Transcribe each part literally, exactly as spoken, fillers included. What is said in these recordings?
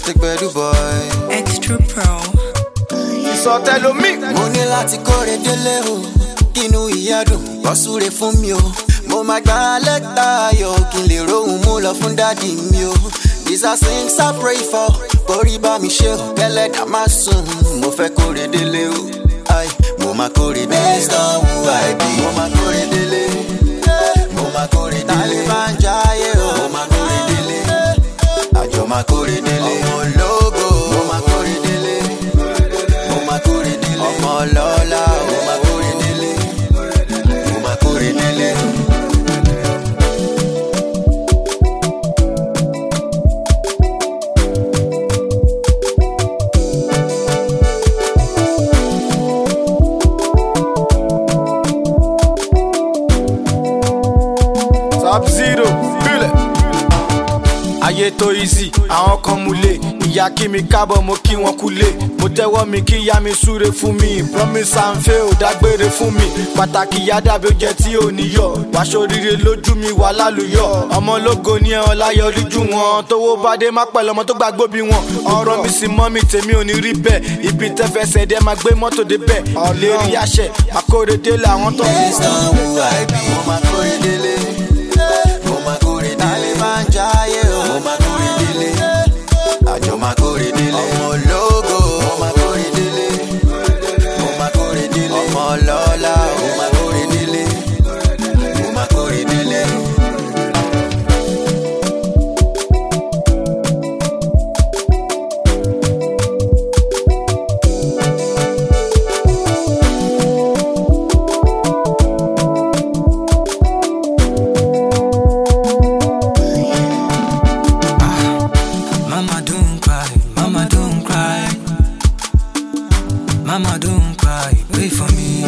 the bedu boy. Extra Pro. Sọtẹ́lò mi. Mo ní láti kórè délé o, kínú ìyá dùn, kó súre fún mi o. Mo máa gba lẹ́tà ayọ̀ kí n lè rohùn mú lọ fún dádì mi o. These are things I pray for, kórí bá mi ṣe o, kẹ́lẹ́dà má sùn. Mo fẹ́ kórè délé o, ay, mo máa kórè délé. Based on who I be, mo máa kórè délé. Mo máa kórè délé. Taliban jayé o, mo máa kórè délé. Àjọ máa kórè délé. Ọmọ ológo, mo máa kórè délé. Mo máa kórè délé. Ọmọ ọlọ́lá, mo máa kórè délé. Mo máa kórè délé. Sub-Zero, bílẹ̀. Ayé tó easy, àwọn kan mú lé. Ìyá kí mi kábọ̀, mo kí wọn kú lé. Mo tẹ́wọ́ mi kí ìyá mi súre fún mi. Promise and fail, dágbére fún mi. Pàtàkì ìyá dàbí oúnjẹ tí ò ní yọ̀. Wàṣọ rire lójú mi wà lálùyọ̀. Ọmọ ológo ní ẹ̀hàn láyọ̀ lójú wọn. Tówó bá dé má pẹ̀lú ọmọ tó gbàgbó bí wọn. Ọ̀rọ̀ mi sì mọ́ mi tèmi ò ní rí bẹ́ẹ̀. Ibi tẹ́fẹsẹ̀ dẹ́ máa gbé mọ́tò débẹ̀. Ọ̀lẹ́ rí àṣẹ, àkórèdé làwọn tó fi. Based on who I be, mo máa kórè délé. Mo máa kórè délé. Taliban jayé o, mo máa kórè délé. Àjọ máa kórè délé. Ọmọ ológo, mo máa kórè délé. Mo máa kórè délé. Ọmọ ọlọ́lá, mo máa kórè délé. Mo máa kórè délé. Mama don't cry, mama don't cry. Mama don't cry, wait for me.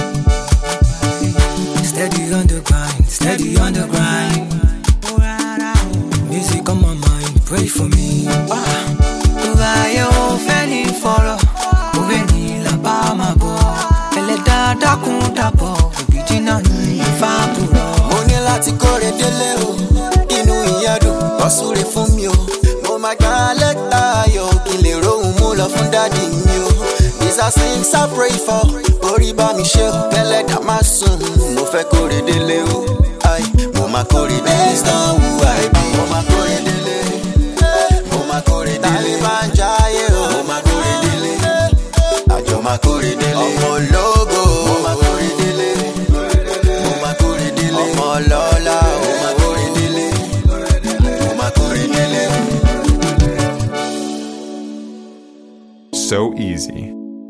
Steady on the grind, steady on the grind. Music on my mind, pray for me. Why you feeling for a Uveni la ba ma bo. Ele da da kun da bo. Bijina ni fa puro. Mo ní láti kórè délé o, inú ìyá dùn, kó súre fún mi o. Mo máa gba lẹ́tà ayọ̀ kí n lè rohùn mú lọ fún dádì mi o. These are things I pray for, kórí bá mi ṣe o, kẹ́lẹ́dà má sùn. Mo fẹ́ kórè délé o, ay, mo máa kórè délé. Based on who I be, mo máa kórè délé. Mo máa kórè délé. Taliban jayé o, mo máa kórè délé. Àjọ máa kórè délé. Ọmọ ológo, mo máa kórè délé. Mo máa kórè délé. Ọmọ ọlọ́lá, mo máa kórè délé. Mo máa kórè délé. So easy.